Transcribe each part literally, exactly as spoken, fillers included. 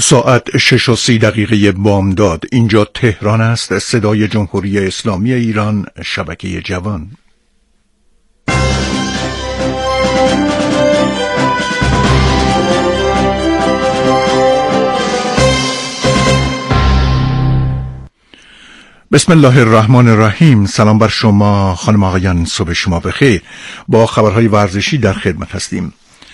ساعت شش و سی دقیقه بامداد. اینجا تهران است، صدای جمهوری اسلامی ایران، شبکه جوان. بسم الله الرحمن الرحیم. سلام بر شما خانم آقایان، صبح شما بخیر. با خبرهای ورزشی در خدمت هستیم.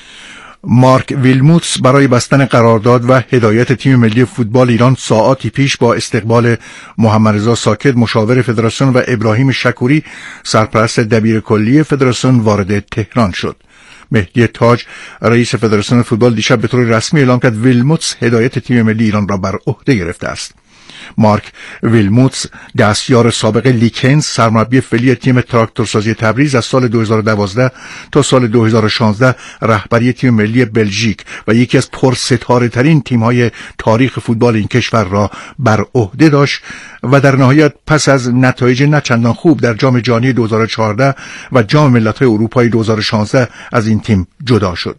مارک ویلموتس برای بستن قرارداد و هدایت تیم ملی فوتبال ایران ساعاتی پیش با استقبال محمد رضا ساکت مشاور فدراسیون و ابراهیم شکوری سرپرست دبیر کلی فدراسیون وارد تهران شد. مهدی تاج رئیس فدراسیون فوتبال دیشب به طور رسمی اعلام کرد ویلموتس هدایت تیم ملی ایران را بر عهده گرفته است. مارک ویلموتس دستیار سابق لیکنز سرمربی فعلی تیم تراکتورسازی تبریز از سال دو هزار و دوازده تا سال دو هزار و شانزده رهبری تیم ملی بلژیک و یکی از پرستاره ترین تیم‌های تاریخ فوتبال این کشور را بر عهده داشت و در نهایت پس از نتایج نچندان خوب در جام جهانی دو هزار و چهارده و جام ملت‌های اروپای دو هزار و شانزده از این تیم جدا شد.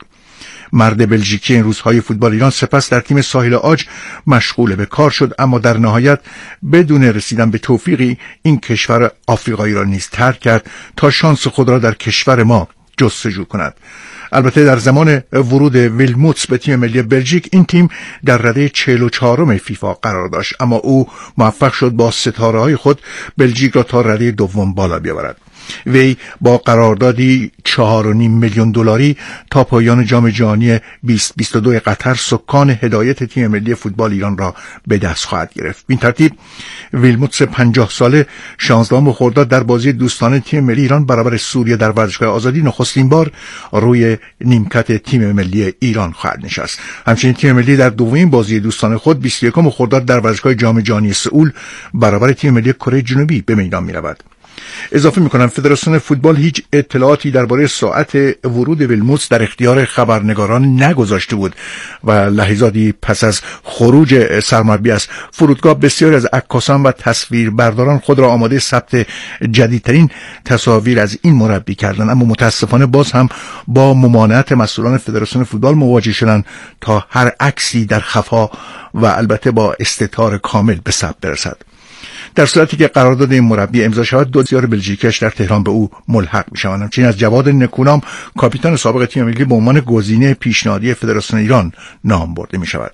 مرد بلژیکی این روزهای فوتبال ایران سپس در تیم ساحل عاج مشغول به کار شد، اما در نهایت بدون رسیدن به توفیقی این کشور آفریقایی را نیز ترک کرد تا شانس خود را در کشور ما جستجو کند. البته در زمان ورود ویلموتس به تیم ملی بلژیک این تیم در رده چهل و چهارم فیفا قرار داشت، اما او موفق شد با ستاره‌های خود بلژیک را تا رده دوم بالا بیاورد. وی با قراردادی چهار و نیم میلیون دلاری تا پایان جام جهانی بیست بیست و دو قطر سکان هدایت تیم ملی فوتبال ایران را به دست خواهد گرفت. این ترتیب ویلموتس پنجاه ساله شانزدهم خرداد در بازی دوستانه تیم ملی ایران برابر سوریه در ورزشگاه آزادی نخستین بار روی نیمکت تیم ملی ایران خواهد نشست. همچنین تیم ملی در دومین بازی دوستانه خود بیست و یکم خرداد در ورزشگاه جام جهانی سئول برابر تیم ملی کره جنوبی به میدان می‌رود. اضافه می‌کنم فدراسیون فوتبال هیچ اطلاعاتی درباره ساعت ورود ویلموتس در اختیار خبرنگاران نگذاشته بود و لحظاتی پس از خروج سرمربی از فرودگاه بسیاری از عکاسان و تصویربرداران خود را آماده ثبت جدیدترین تصاویر از این مربی کردند، اما متاسفانه باز هم با ممانعت مسئولان فدراسیون فوتبال مواجه شدند تا هر عکسی در خفا و البته با استتار کامل به ثبت برسد. در صورتی که قرارداد این مربی امضا شود، دو دستیار بلژیکیش در تهران به او ملحق می‌شوند. همچنین از جواد نکونام کاپیتان سابق تیم ملی به عنوان گزینه پیشنهادی فدراسیون ایران نام برده می‌شود.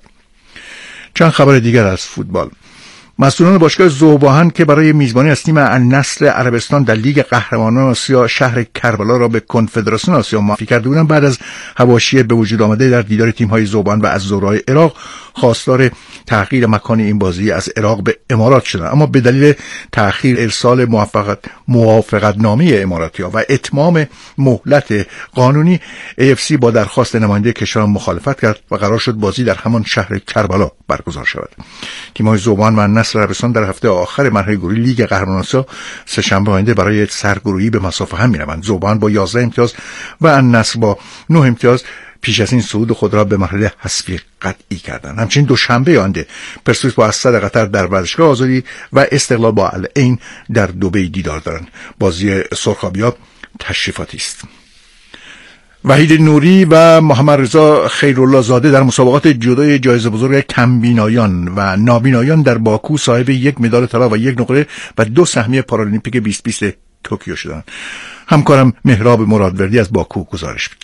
چند خبر دیگر از فوتبال. مسئولان باشگاه ذوب‌آهن که برای میزبانی از تیم النصر عربستان در لیگ قهرمانان آسیا شهر کربلا را به کنفدراسیون آسیا معرفی کرده بودند، بعد از حواشی به وجود آمده در دیدار تیم‌های ذوب‌آهن و الزهرای عراق خواستار تغییر مکان این بازی از عراق به امارات شدند، اما به دلیل تأخیر ارسال موافقت موافقتنامه اماراتی‌ها و اتمام مهلت قانونی ای اف سی با درخواست نماینده کشوران مخالفت کرد و قرار شد بازی در همان شهر کربلا برگزار شود. تیم‌های ذوب‌آهن و النصر عربستان در هفته آخر مرحله گروهی لیگ قهرمانان آسیا سه شنبه آینده برای سرگروهی به مسافه هم می‌روند. ذوب‌آهن با یازده امتیاز و النصر با نه امتیاز پیش از این صعود خود را به مرحله حذفی قطعی کردند. همچنین دوشنبه آینده پرسپولیس با اسد قطر در ورزشگاه آزادی و استقلال با العین در دبی دیدار دارند. بازی سرخابی‌ها تشریفاتی است. وحید نوری و محمد رضا خیرالله زاده در مسابقات جودو جایزه بزرگ کمبینایان و نابینایان در باکو صاحب یک مدال طلا و یک نقره و دو سهمیه پارالمپیک بیست بیست توکیو شدند. همکارم مهراب مرادوردی از باکو گزارش می‌دهد.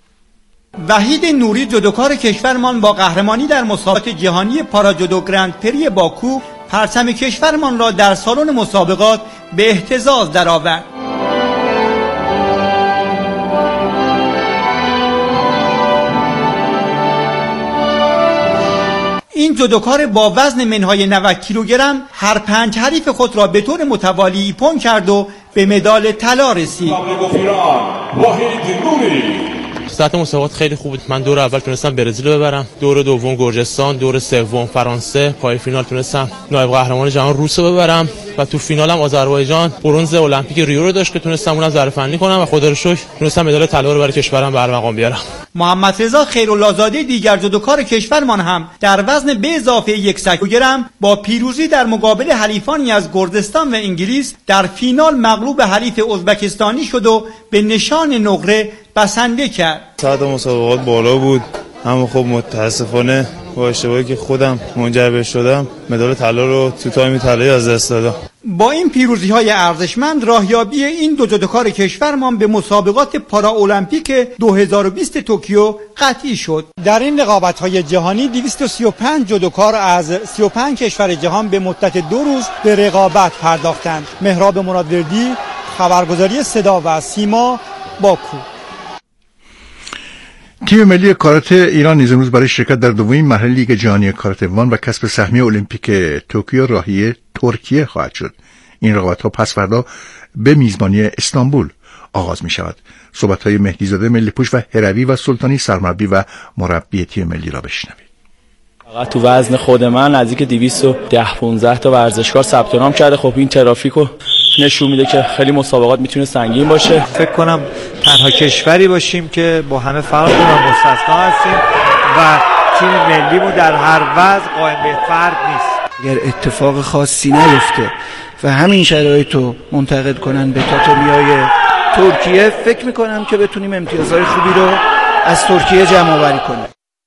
وحید نوری جودوکار کشورمان با قهرمانی در مسابقات جهانی پاراجودو گرند پری باکو پرچم کشورمان را در سالن مسابقات به اهتزاز درآورد. این جودوکار با وزن منهای نود کیلوگرم هر پنج حریف خود را به طور متوالی ایپون کرد و به مدال طلا رسید. سطح مسابقات خیلی خوب بود. من دور اول تونستم برزیل رو ببرم، دور دوم گرجستان، دور سوم فرانسه، پای فینال تونستم نایب قهرمان جهان روس رو ببرم و تو فینالم آذربایجان برنز المپیک ریو رو داشت که تونستم اونم ظرف فنی کنم و خدا رو شکر تونستم مدال طلا رو برای کشورم به ارمغان بیارم. محمد رضا خیرالله زاده دیگر جودوکار کشورمان هم در وزن به اضافه صد کیلوگرم با پیروزی در مقابل حریفانی از گرجستان و انگلیس در فینال مغلوب حریف ازبکستانی شد و به نشان نقره بسنده کرد. سطح مسابقات بالا بود، اما خب متاسفانه با اشتباهی که خودم منجر به شدم مدال طلا رو تو تایم طلایی از دست دادم. با این پیروزی‌های ارزشمند راهیابی این دو جودوکار کشورمان به مسابقات پاراالمپیک دو هزار و بیست توکیو قطعی شد. در این رقابت‌های جهانی دویست و سی و پنج جودوکار از سی و پنج کشور جهان به مدت دو روز به رقابت پرداختند. مهراب مرادوردی، خبرگزاری صدا و سیما، باکو. تیم ملی کاراته ایران نیز امروز برای شرکت در دومین مرحله لیگ جهانی کاراته وان و کسب سهمیه المپیک توکیو راهی ترکیه خواهد شد. این رقابت‌ها پس فردا به میزبانی استانبول آغاز می شود. صحبت‌های مهدی زاده ملی‌پوش و هروی و سلطانی سرمربی و مربی تیم ملی را بشنوید. فقط تو وزن خود من نزدیک دویست و ده پانزده تا ورزشکار ثبت نام کرده. خب این ترافیکو نشون میده که خیلی مسابقات میتونه سنگین باشه. فکر کنم تنها کشوری باشیم که با همه فرق و مستثنا هستیم و تیم ملیمون در هر وضع قائم به فرق نیست. اگر اتفاق خاصی نیفته و همین شرایط رو منتقل کنن به تاتومیای ترکیه، فکر میکنم که بتونیم امتیازهای خوبی رو از ترکیه جمع آوری کنیم.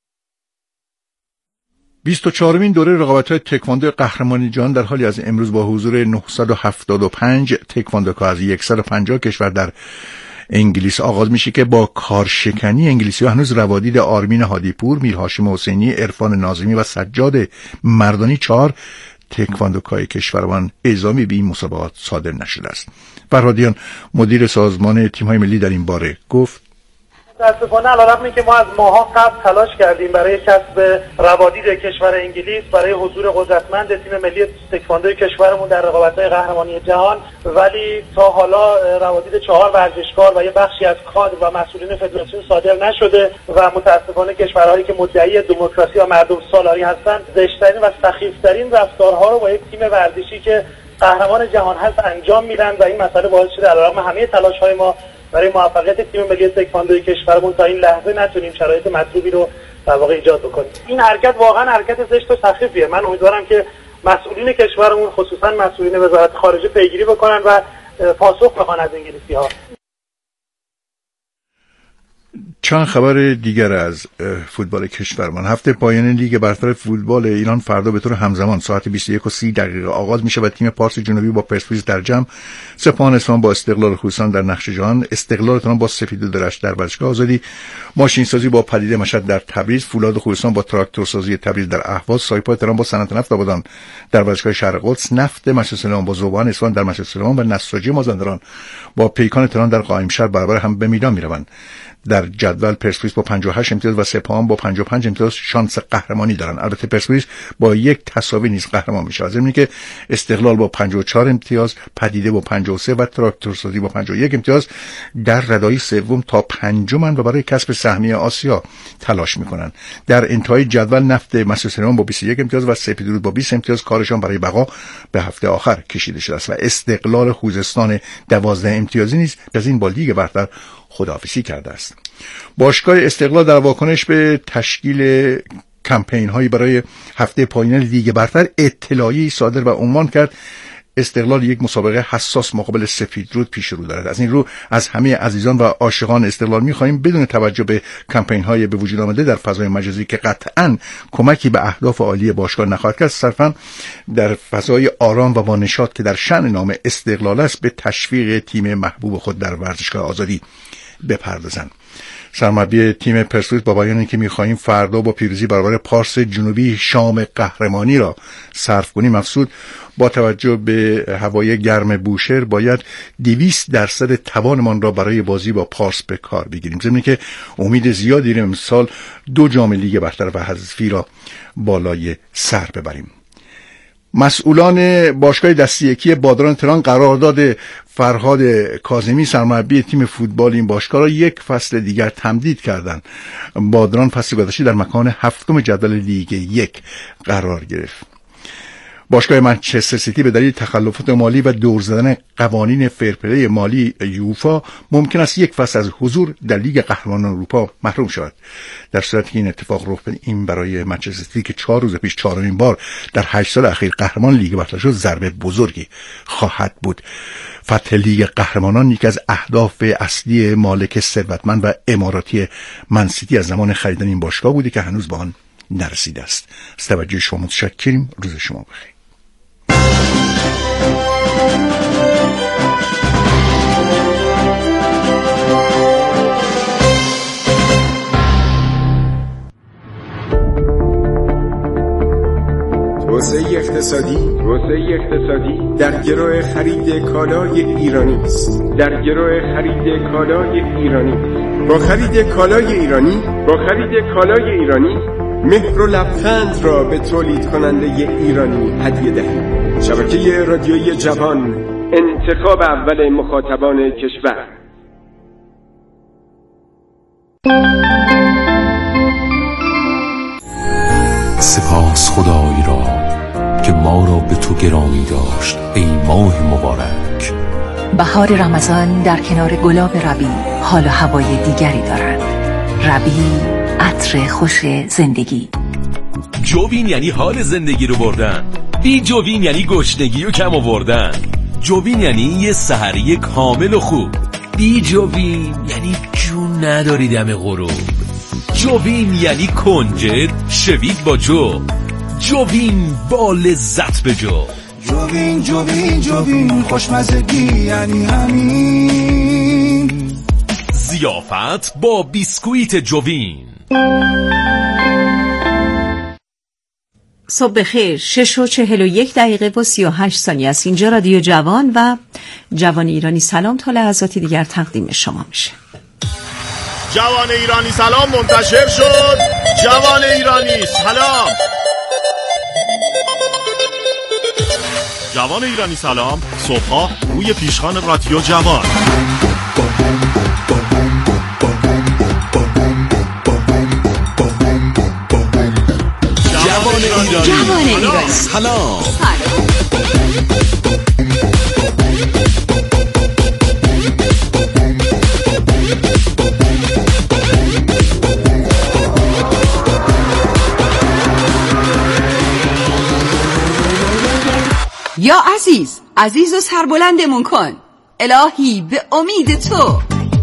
بیست و چهارمین دوره رقابت‌های تکواندو قهرمانی جهان در حالی از امروز با حضور نهصد و هفتاد و پنج تکواندوکار از صد و پنجاه کشور در انگلیس آغاز میشه که با کارشکنی انگلیسی‌ها هنوز روادید آرمین هادیپور، میر هاشم حسینی، عرفان ناظمی و سجاد مردانی چهار تکواندوکای کشورمان اعزامی به این مسابقات صادر نشده است. فرهادیان مدیر سازمان تیم‌های ملی در این باره گفت: متاسفانه علیرغم اینکه ما از ماها قبل تلاش کردیم برای کسب روادید کشور انگلیس، برای حضور قدرتمند تیم ملی تکواندو کشورمون در رقابت‌های قهرمانی جهان، ولی تا حالا روادید چهار ورزشکار و یه بخشی از کادر و مسئولین فدراسیون صادر نشده و متاسفانه کشورهایی که مدعی دموکراسی و مردم سالاری هستند زشت‌ترین و سخیفترین رفتارها رو با یک تیم ورزشی که قهرمان جهان هست انجام میدن و این مسئله باعث شده علیرغم همه تلاش‌های ما برای موفقیت تیم ملی تکواندو کشورمون تا این لحظه نتونیم شرایط مطلوبی رو در واقع ایجاد بکنیم. این حرکت واقعا حرکت زشت و سخیفیه. من امیدوارم که مسئولین کشورمون خصوصا مسئولین وزارت خارجه پیگیری بکنن و پاسخ بخوان از انگلیسی‌ها. چند خبر دیگر از فوتبال کشورمان. هفته پایان لیگ برتر فوتبال ایران فردا به طور همزمان ساعت بیست و یک و سی دقیقه آغاز میشه و تیم پارس جنوبی با پرسپولیس در جمع، سپاهان اصفهان با استقلال خوزستان در نقش جهان، استقلال تهران با سپید درشت در ورزشگاه آزادی، ماشین سازی با پدیده مشهد در تبریز، فولاد خوزستان با تراکتورسازی تبریز در اهواز، سایپا تهران با صنعت نفت آبادان در ورزشگاه شرق قدس، نفت مشهد با ذوبان اصفهان در مشهد و نساجی مازندران با پیکان تهران در قائمشهر برابر هم به میدان میروند. در جدول پرسپولیس با پنجاه و هشت امتیاز و سپاهان با پنجاه و پنج امتیاز شانس قهرمانی دارند. البته پرسپولیس با یک تساوی نیز قهرمان میشه. ضمن اینکه استقلال با پنجاه و چهار امتیاز، پدیده با پنجاه و سه و تراکتورسازی با پنجاه و یک امتیاز در ردای سوم تا پنجمن و برای کسب سهمیه آسیا تلاش میکنند. در انتهای جدول نفت مسعود با بیست و یک امتیاز و سپیدرود با بیست امتیاز کارشان برای بقا به هفته آخر کشیده شده است و استقلال خوزستان دوازده امتیازی نیز از این با لیگ برتر خداحافظی کرده است. باشگاه استقلال در واکنش به تشکیل کمپین هایی برای هفته پایان لیگ برتر اطلاعیه‌ای صادر و عنوان کرد: استقلال یک مسابقه حساس مقابل سپیدرود پیش رو دارد. از این رو از همه عزیزان و عاشقان استقلال می‌خواهیم بدون توجه به کمپین های به وجود آمده در فضای مجازی که قطعاً کمکی به اهداف عالی باشگاه نخواهد کرد، صرفاً در فضای آرام و با نشاط که در شأن نام استقلال است به تشویق تیم محبوب خود در ورزشگاه آزادی بپردازند. سرمربی تیم پرسپولیس با بیان اینکه می‌خواهیم فردا با پیروزی برابر پارس جنوبی شام قهرمانی را صرف کنیم، افزود با توجه به هوای گرم بوشهر باید دویست درصد توانمان را برای بازی با پارس به کار بگیریم. ضمن که امید زیادی را امسال دو جام لیگ برتر و حذفی را بالای سر ببریم. مسئولان باشگاه دستی یکی بادران تهران قرارداد فرهاد کاظمی سرمربی تیم فوتبال این باشگاه را یک فصل دیگر تمدید کردند. بادران فصل گذشته در مکان هفتم جدول لیگ یک قرار گرفت. باشگاه منچستر سیتی به دلیل تخلفات مالی و دور زدن قوانین فرپلی مالی یوفا ممکن است یک فصل از حضور در لیگ قهرمانان اروپا محروم شود. در صورتی که این اتفاق رخ بده، این برای منچستر سیتی که چهار روز پیش چهارمین بار در هشت سال اخیر قهرمان لیگ برتر شد ضربه بزرگی خواهد بود. فتح لیگ قهرمانان یکی از اهداف اصلی مالک ثروتمند و اماراتی من سیتی از زمان خریدن این باشگاه بوده که هنوز به آن نرسیده است. از توجه شما متشکریم. روز شما بخیر. توسعه اقتصادی توسعه اقتصادی در گرو خرید کالای ایرانی است. در گرو خرید کالای ایرانی با خرید کالای ایرانی با خرید کالای ایرانی مهر و لبخند را به تولید کننده ایرانی هدیه دهید. شبکه رادیویی جوان، انتخاب اول مخاطبان کشور. سپاس خدای را که ما را به تو گرامی داشت ای ماه مبارک. بهار رمضان در کنار گلاب ربیع حال و هوای دیگری دارد. ربیع، عطر خوش زندگی. جوین یعنی حال زندگی رو بردن. بی جوین یعنی گشنگی و کم آوردن. جوین یعنی یه سحری کامل و خوب. بی جوین یعنی جون نداری دم غروب. جوین یعنی کنجد شوید با جو. جوین با لذت به جو. جوین جوین جوین خوشمزگی یعنی همین. ضیافت با بیسکویت جوین. صبح بخیر. شش و چهل و یک دقیقه و سی و هشت ثانیه است. اینجا رادیو جوان و جوان ایرانی سلام تا لحظاتی دیگر تقدیم شما میشه. جوان ایرانی سلام منتشر شد. جوان ایرانی سلام. جوان ایرانی سلام صبحا روی پیشخوان رادیو جوان. جوان ایرانی جوان ایرانی سلام. یا عزیز، عزیز و سربلندمون کن. الهی به امید تو.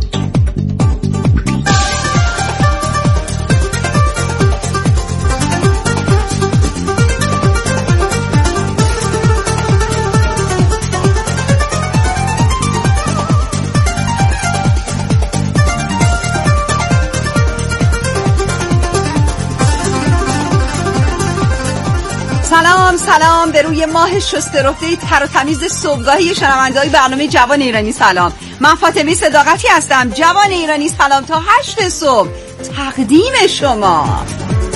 سلام سلام به روی ماه شسته رفته تر و تمیز صبحگاهی شنونده‌های برنامه جوان ایرانی سلام. من فاطمه صداقتی هستم. جوان ایرانی سلام تا هشت صبح تقدیم شما.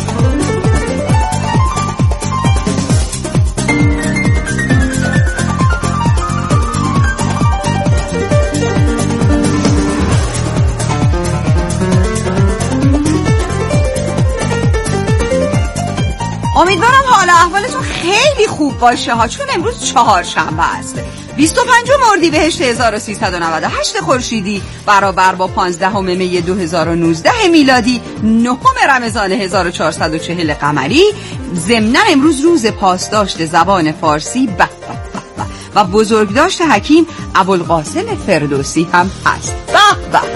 امیدوارم حال احوالتون خیلی خوب باشه ها، چون امروز چهارشنبه است. بیست و پنجم اردیبهشت هزار و سیصد و نود و هشت خورشیدی برابر با پانزدهم می دو هزار و نوزده میلادی، نهم رمضان هزار و چهارصد و چهل قمری. ضمناً امروز روز پاسداشت زبان فارسی به به به و بزرگداشت حکیم ابوالقاسم فردوسی هم هست. به به.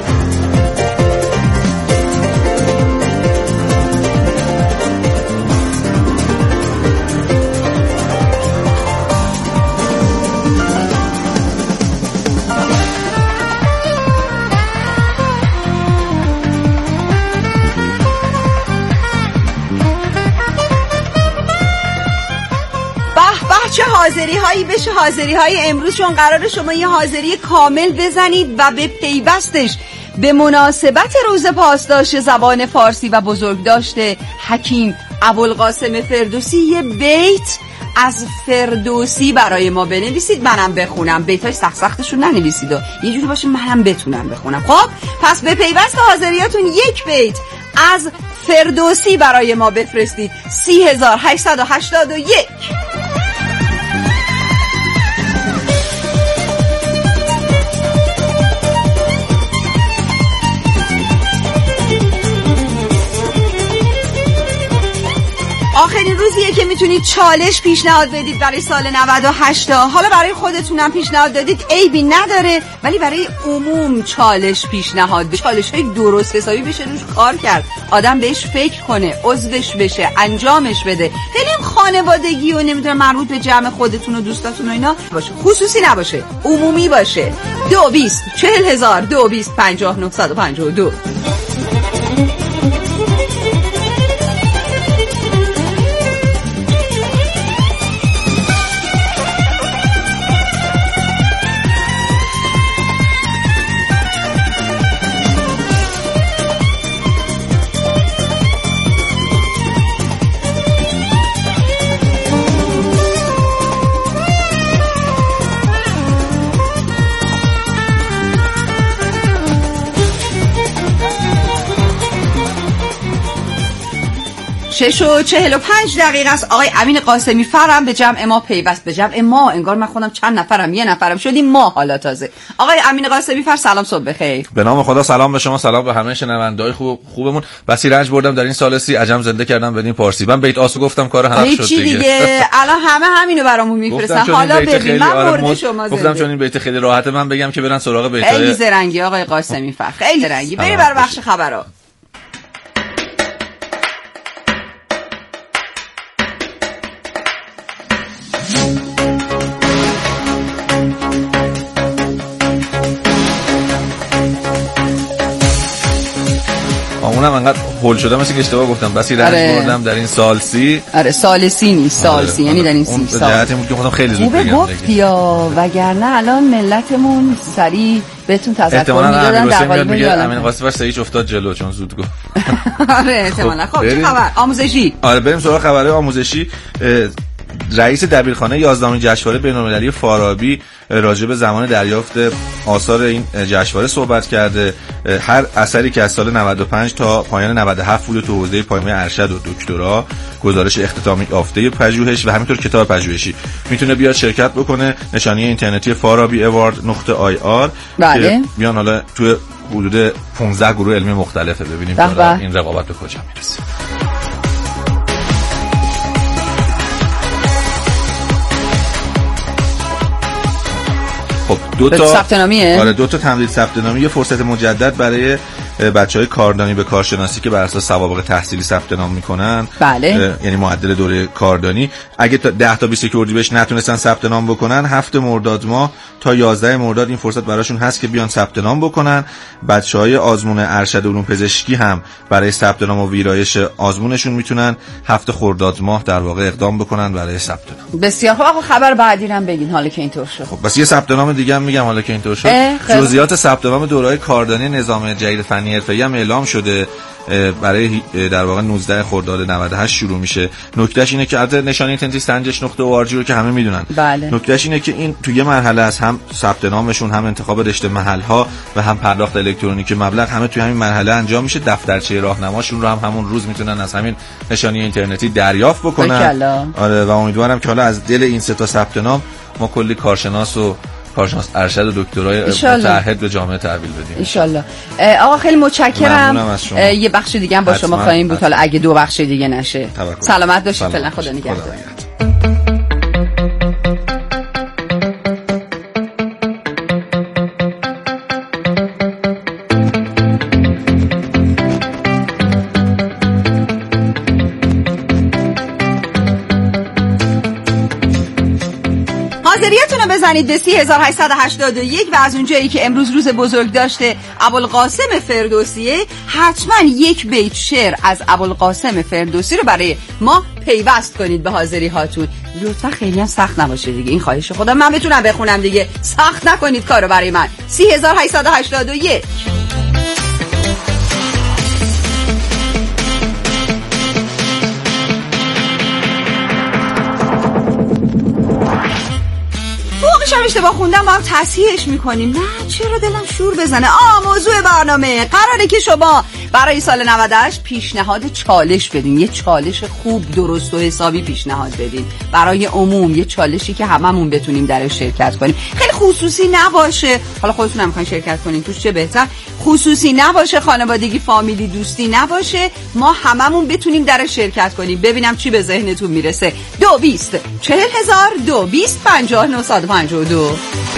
چه حاضری هایی بشه حاضری های امروز، چون قرار شما یه حاضری کامل بزنید و به پیوستش به مناسبت روز پاسداشت زبان فارسی و بزرگداشت حکیم ابوالقاسم فردوسی یه بیت از فردوسی برای ما بنویسید، منم بخونم. بیتاش سخت سختشون ننویسید و یه جوری باشه منم بتونم بخونم. خب پس به پیوست حاضریاتون یک بیت از فردوسی برای ما بفرستید. سی هزار هشتصد و هشتاد و یک. آخرین روزیه که میتونید چالش پیشنهاد بدید برای سال نود و هشت. حالا برای خودتونم پیشنهاد دادید عیبی نداره، ولی برای عموم چالش پیشنهاد بدید. چالش های درست حسابی بشه روش کار کرد، آدم بهش فکر کنه، عضوش بشه، انجامش بده. خیلی هم خانوادگی و نمیدونم مربوط به جمع خودتون و دوستاتون و اینا باشه، خصوصی نباشه، عمومی باشه. دو بیست چهل هزار دو بیست پنجاه نهصد و پنجاه و دو. شش و چهل و پنج دقیقه است. آقای امین قاسمی فرم به جمع ما پیوست. به جمع ما انگار من خودم چند نفرم، یه نفرم شدیم ما حالا تازه. آقای امین قاسمی فر سلام، صبح بخیر. به نام خدا سلام به شما، سلام به همه شنونده‌های خوب خوبمون. بسی رنج بردم در این سال سی، عجم زنده کردم بدین پارسی. من بیت آسو گفتم کار حق شد دیگه. دیگه الان همه همینو برامون میفرستن. حالا ببین من مورد شما گفتم چون این بیت خیلی راحته من بگم که برن سراغ بیت‌های خیلی زرنگی آقای قاسمی فر، خیلی زرنگی. بریم برای بخش خبرها. اونم انقدر هول شدم مثل که اشتباه گفتم، بسی رنج آره. بردم در این سال سی. آره سال سی نیست، سال آره. سی یعنی در این سی سال. جهتی بود که خودم خیلی زود بگم گفت یا وگرنه الان ملتمون سریع بهتون تذکر میدادن در قالب میگه امین قاسمی سریع افتاد جلو چون زود گفت. آره احتمالاً. خب چه خبر آموزشی؟ آره بریم سراغ خبرهای آموزشی. رئیس دبیرخانه یازدهمین جشنواره بین‌المللی فارابی راجع به زمان دریافت آثار این جشنواره صحبت کرده. هر اثری که از سال نود و پنج تا پایان نود و هفت بود تو حوزه پایه ارشد و دکترا، گزارش اختتامی یافته پژوهش و همینطور کتاب پژوهشی میتونه بیاد شرکت بکنه. نشانی اینترنتی فارابی اوارد نقطه آی آر بله. بیان حالا تو حدود پانزده گروه علمی مختلفه، ببینیم این رقابت به کجا میرسه. خب دو تا ثبت نامیه؟ آره دو تا تمدید ثبت نامی، یه فرصت مجدد برای بچهای کاردانی به کارشناسی که بر اساس سوابق تحصیلی ثبت نام میکنن. بله. یعنی معدل دوره کاردانی. اگه تا ده تا بیست و یک اردیبهشت نتونستن ثبت نام بکنن، هفت مرداد ماه تا یازده مرداد این فرصت براشون هست که بیان ثبت نام بکنن. بچهای آزمون ارشد علوم پزشکی هم برای ثبت نام و ویرایش آزمونشون میتونن هفت خرداد ماه در واقع اقدام بکنن برای ثبت نام. بسیار خوب. آقا خبر بعدی هم بگین حالا که اینطور شد. خب بس یه ثبت نام دیگه هم میگم حالا که اینطور شد. جزئیات ثبت نام دوره‌های کاردانی نظام جدید فنی حرفه‌ای هم اعلام شده. برای در واقع نوزده خرداد نود و هشت شروع میشه. نکتهش اینه که البته نشانی اینترنتی سنجش نقطه او آر جی رو که همه میدونن. بله. نکتهش اینه که این تو یه مرحله از هم ثبت نامشون، هم انتخاب رشته محل‌ها و هم پرداخت الکترونیکی مبلغ همه توی همین مرحله انجام میشه. دفترچه راهنماشون رو هم همون روز میتونن از همین نشانی اینترنتی دریافت بکنن. آره و امیدوارم که حالا از دل این سه تا ثبت نام ما کلی کارشناس و کارشناس ارشد و دکترای متعهد به جامعه تحویل بدیم ان شاء الله. آقا خیلی متشکرم. یه بخش دیگه هم با شما خواهیم بود حالا اگه دو بخش دیگه نشه. سلامت باشید. فعلا خدا نگهدار. حاضریتون رو بزنید به سی هزار و هشتصد و هشتاد و یک و از اونجایی که امروز روز بزرگ داشته ابوالقاسم فردوسیه، حتما یک بیت شعر از ابوالقاسم فردوسی رو برای ما پیوست کنید به حاضری هاتون. لطفا خیلی هم سخت نباشه دیگه، این خواهش خودم، من بتونم بخونم دیگه، سخت نکنید کارو برای من. سی هزار و هشتصد و هشتاد و یک. شب اشتباه خوندم با هم تصحیحش میکنیم. نه چرا دلم شور بزنه. آه موضوع برنامه قراره که شما برای سال نود و هشت پیشنهاد چالش بدین، یه چالش خوب درست و حسابی پیشنهاد بدین برای عموم، یه چالشی که هممون بتونیم درش شرکت کنیم، خیلی خصوصی نباشه. حالا خودتون هم میخواین شرکت کنین توش چه بهتر. خصوصی نباشه، خانوادگی فامیلی دوستی نباشه، ما هممون بتونیم در شرکت کنیم. ببینم چی به ذهنتون میرسه. دو بیست چهل هزار دو بیست پنجاه نهصد و پنجاه و دو.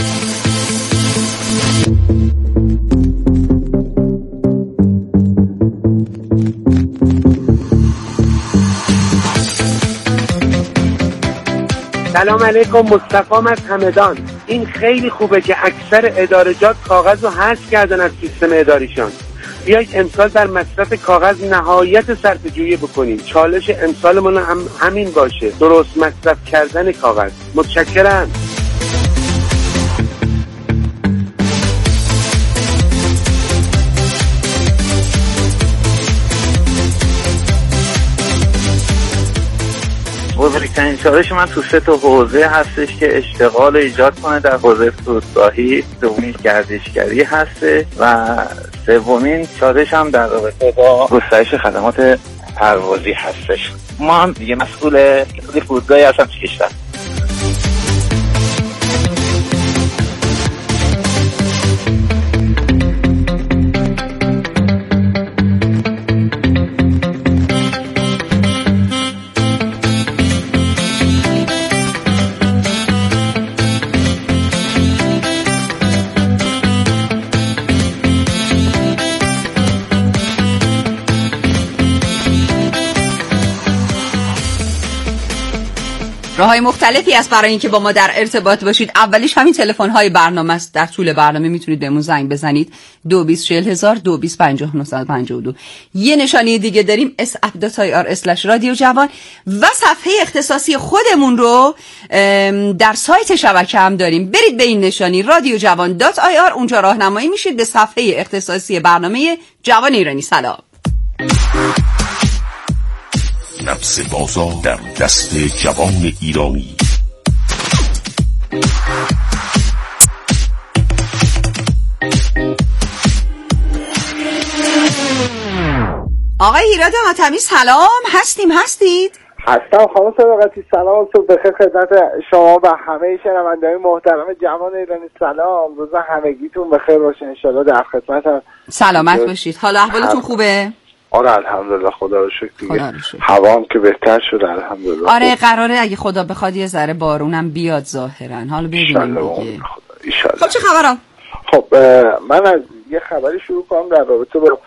سلام علیکم، مصطفی از همدان. این خیلی خوبه که اکثر ادارجات کاغذ رو حذف کردن از سیستم اداریشان. بیایید امسال در مصرف کاغذ نهایت صرفه‌جویی بکنیم. چالش امسالمون هم همین باشه، درست مصرف کردن کاغذ. متشکرم. بزرگترین چالش من تو سه تا حوزه هستش که اشتغال ایجاد کنه. در حوزه فرودگاهی، دومین گردشگری هسته و سومین چالش هم در رابطه با گسترش خدمات پروازی هستش. ما هم دیگه مسئول فرودگاهی هستم تو کشور. راههای مختلفی است برای اینکه با ما در ارتباط باشید. اولیش همین تلفن‌های برنامه است. در طول برنامه میتونید بهمون زنگ بزنید دو بیست چهل هزار دو بیست پنجاه نهصد و پنجاه و دو. یه نشانی دیگه داریم اس اف دات آی آر اسلش رادیو جوان و صفحه اختصاصی خودمون رو در سایت شبکه هم داریم. برید به این نشانی رادیو جوان دات آی آر، اونجا راهنمایی میشید به صفحه اختصاصی برنامه جوان ایرانی. سلام. نفس بازار در دست جوان ایرانی. آقای هیراد حاتمی سلام. هستیم هستید؟ هستم خانم صداقتی. سلام، صبح بخیر خدمت شما و همه شنونده‌های محترم جوان ایرانی. سلام، روز همگیتون بخیر باشه ان شاءالله. در خدمتم. سلامت باشید. حالا احوالتون خوبه؟ آره الحمدلله، خدا رو شکر دیگه. هوا هم که بهتر شده الحمدلله. آره قراره اگه خدا بخواد یه ذره بارونم بیاد ظاهرا. حالا ببینیم دیگه. خب چه خبرها؟ خب من از یه خبری شروع کنم در رابطه با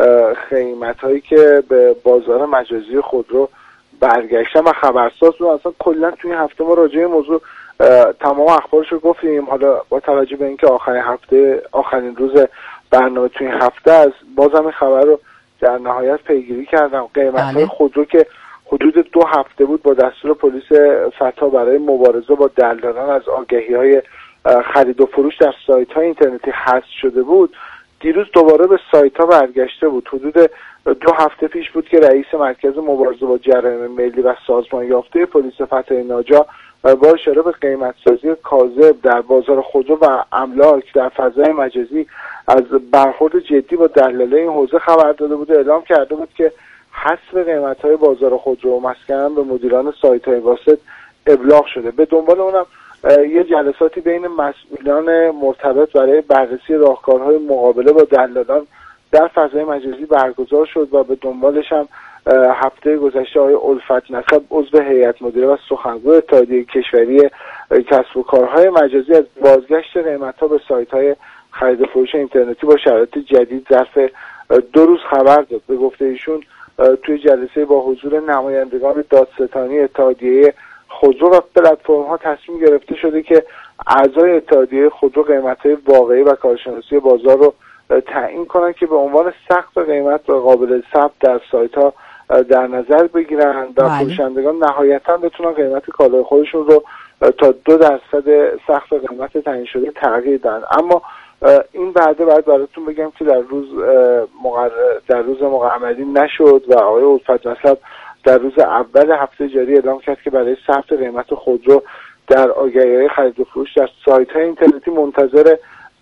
قیمت هایی که به بازار مجازی خودرو برگشتن و خبرساز رو. اصلا کلا توی هفته ما راجع به موضوع تمام اخبارش رو گفتیم. حالا با توجه به اینکه آخرین هفته آخرین روز برنامه توی این هفته است، بازم این خبر رو در نهایت پیگیری کردم. قیمت‌های خودرو که حدود دو هفته بود با دستور پلیس فتا برای مبارزه با دلالان از آگهی‌های خرید و فروش در سایت‌های اینترنتی حذف شده بود، دیروز دوباره به سایت‌ها برگشته بود. حدود دو هفته پیش بود که رئیس مرکز مبارزه با جرایم ملی و سازمان یافته پلیس فتح ناجا با اشاره به قیمت‌سازی کاذب در بازار خودرو و املاک در فضای مجازی از برخورد جدی با دلالای این حوزه خبر داده بود. اعلام کرده بود که حذف قیمت‌های بازار خودرو و مسکن به مدیران سایت‌های واسط ابلاغ شده. به دنبال اونم یه جلساتی بین مسئولان مرتبط برای بررسی راهکارهای مقابله با دلالان در فضای مجازی برگزار شد و به دنبالش هم هفته گذشته آقای الفت نسب عضو هیئت مدیره و سخنگوی اتحادیه کشوری کسب و کارهای مجازی از بازگشت قیمت‌ها به سایت‌های خرید و فروش اینترنتی با شرایط جدید ظرف دو روز خبر داد. به گفته ایشون توی جلسه با حضور نمایندگان دادستانی اتحادیه خودرو و پلتفرم‌ها تصمیم گرفته شده که اعضای اتحادیه خودرو قیمت‌های واقعی و کارشناسی بازار رو تعیین کنن که به عنوان سقف قیمت و قابل ثبت در سایت‌ها در نظر بگیرن و فروشندگان نهایتاً بتونن قیمت کالای خودشون رو تا دو درصد سقف قیمت تعیین شده تغییر دادن. اما این بعده بعد براتون بگم که در روز مقرر در روز موقع عملی نشد و آقای الفت نسب در روز اول هفته جاری اعلام کرد که برای ثبت قیمت خودرو در آگهی‌های خرید و فروش در سایت‌های اینترنتی منتظر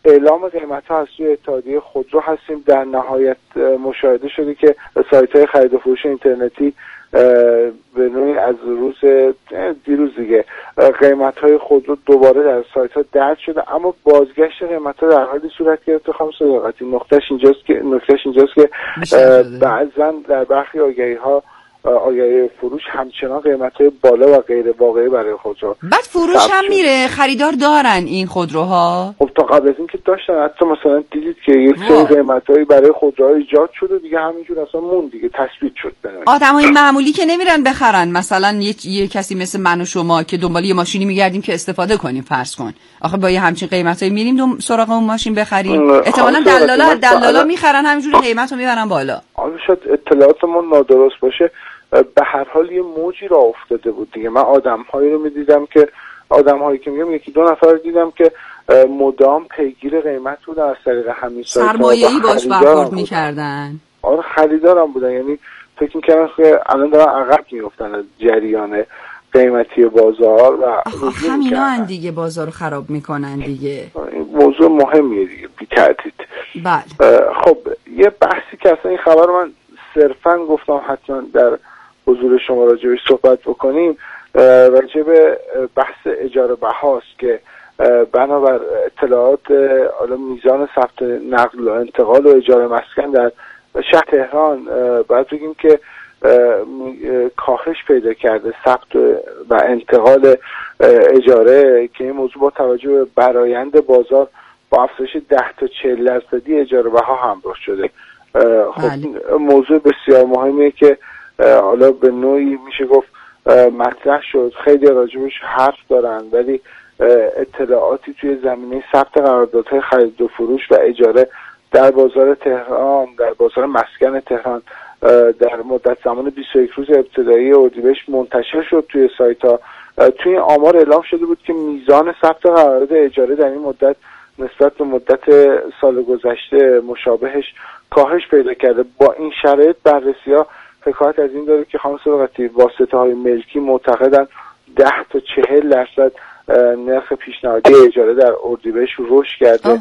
اعلام قیمت ها از سوی اتحادیه خودرو هستیم. در نهایت مشاهده شده که سایت های خرید و فروش اینترنتی به نوعی از روز دیروز دیگه قیمت های خودرو دوباره در سایت ها درج شده، اما بازگشت قیمت ها در حالی صورت گرفته خانم صداقتی. نقطهش اینجاست که نقطهش اینجاست که بعضا در برخی آگهی ها آگهی فروش همچنان قیمت‌های بالا و غیر واقعی برای خودرو. بعد فروش هم میره، خریدار دارن این خودروها؟ خب تا قبل از اینکه داشتن، حتی مثلا دیدید که یک سری قیمت‌هایی برای خودروها ایجاد شد و دیگه همینجور اصلا مون دیگه تثبیت شد. آدمای معمولی که نمیرن بخرن، مثلا یه, یه کسی مثل من و شما که دنبال یه ماشینی میگردیم که استفاده کنیم، فرض کن آخه با یه همچین قیمتایی میریم دو سراغ اون ماشین بخریم، احتمالاً دلالا دلالا میخرن همینجوری قیمتو میبرن بالا. حالا شاید اطلاعاتمون نادرست باشه، به هر حال یه موجی را افتاده بود دیگه. من آدم‌هایی رو می‌دیدم که آدم‌هایی که میگم یکی دو نفر رو دیدم که مدام پیگیر قیمت بودن از طریق همین سایت‌ها، سرمایه‌ای باش برخورد می‌کردن. آره خریدارم بودن، یعنی فکر می‌کردن که الان دارن عقب می‌افتن از جریان قیمتی بازار و همینا ان دیگه بازار رو خراب می‌کنن دیگه. این موضوع مهمیه دیگه بی تردید. بله. خب یه بحثی که اصلا این خبر رو من صرفاً گفتم حتما در حضور شما راجبش صحبت بکنیم، راجب بحث اجاره بهاست که بنابر اطلاعات حالا میزان ثبت نقل و انتقال و اجاره مسکن در شهر تهران باید بگیم که کاهش پیدا کرده ثبت و انتقال اجاره، که این موضوع با توجه به برآیند بازار با افزایش ده تا چهل درصدی اجاره بها همراه شده. خب موضوع بسیار مهمیه که حالا به نوعی میشه گفت مطرح شد، خیلی راجبش حرف دارن، ولی اطلاعاتی توی زمینه ثبت قراردادهای خرید و فروش و اجاره در بازار تهران، در بازار مسکن تهران در مدت زمان بیست و یک روز ابتدایی اردیبهشت منتشر شد توی سایت ها. توی این آمار اعلام شده بود که میزان ثبت قرارداد اجاره در این مدت نسبت به مدت سال گذشته مشابهش کاهش پیدا کرده. با این شرایط بررسی‌ها حکایت از این داره که خانم صداقتی واسطه‌های ملکی معتقدن ده تا چهل درصد نرخ پیشنهادی اجاره در اردیبهشت رشد کرده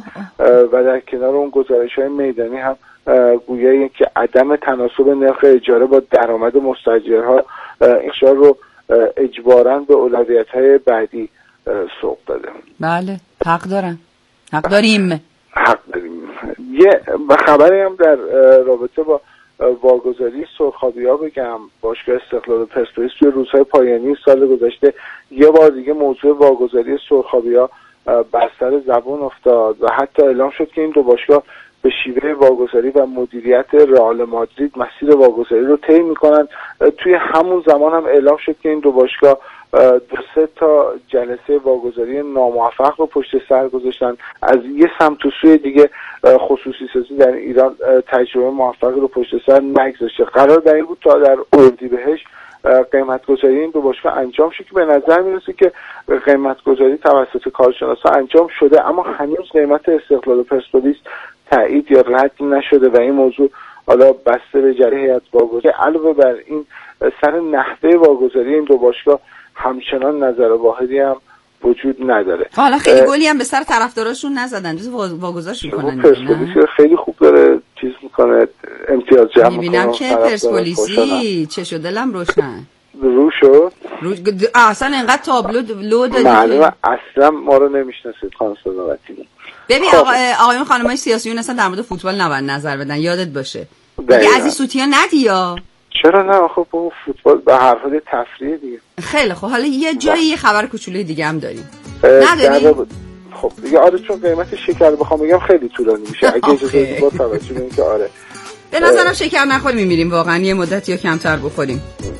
و در کنار اون گزارش‌های میدانی هم گویا که عدم تناسب نرخ اجاره با درآمد مستاجرها اخشار رو اجباراً به اولویت‌های بعدی سوق داده. بله حق دارن، حق داریم حق داریم. یه خبری هم در رابطه با واگذاری سرخابی‌ها بگم. باشگاه استقلال و پرسپولیس توی روزهای پایانی سال گذشته یه بار دیگه موضوع واگذاری سرخابی‌ها بر سر زبون افتاد و حتی اعلام شد که این دو باشگاه به شیوه واگذاری و مدیریت رئال مادرید مسیر واگذاری رو طی می‌کنن. توی همون زمان هم اعلام شد که این دو باشگاه دو سه تا جلسه واگذاری ناموفق رو پشت سر گذاشتن. از یه سمت و سوی دیگه خصوصی سازی در ایران تجربه موفقی رو پشت سر نگذاشته. قرار در این بود تا در اردیبهشت قیمت گذاری این دو باشگاه انجام شد که به نظر میرسه که قیمت گذاری توسط کارشناسا انجام شده، اما هنوز قیمت استقلال و پرسپولیس تایید یا رد نشده و این موضوع حالا بسته به جریان هیئت واگذاری. علاوه بر این سر نحوه واگذاری این دو باشگاه همچنان نظر واحدی هم وجود نداره. حالا خیلی گلی هم به سر طرفداراشون نزدن، جز واگذارش میکنن. پرسپولیس خیلی خوب داره چیز میکنه، امتیاز جمع میکنه. میبینم که پرسپولیسی چه دلم روشن رو شد. رو... اصلا انقدر تابلو لو دادی معلومه اصلا ما رو نمیشناسید خانم صداقتی. ببین آقا آقایون خانمای سیاسیون اصلا در مورد فوتبال نباید نظر بدن، یادت باشه. دیگه از این سوتیا ندی یا چرا نه؟ خب با فوتبال به هر حال تفریح دیگه. خیلی خب حالا یه جایی یه خبر کوچولوی دیگه هم داریم. نداری؟ خب دیگه آره، چون قیمت شکر بخوام بگم خیلی طولانی میشه. اگه اجازه بدید با توجه به اینکه آره به نظرم شکر نخوریم میمیریم واقعا، یه مدتی یا کمتر بخوریم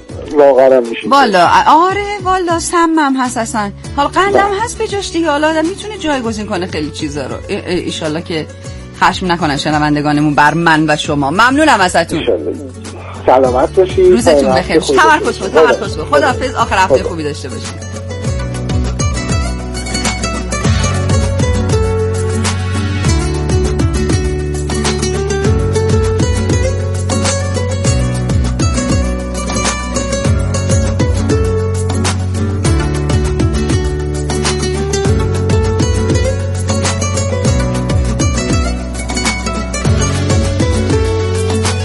واقعا میشه. والا آره والا سمم هست اصلا. حالا قندم هست به جاش دیگه، حالا آدم میتونه جایگزین کنه خیلی چیزا رو. ان شاءالله که خشم نکنن شنوندگانمون بر من و شما. ممنونم ازتون. سلامت باشید. روزتون بخیر. تمرکز کن تمرکز کن. خداحافظ. آخر هفته خوبی داشته باشید.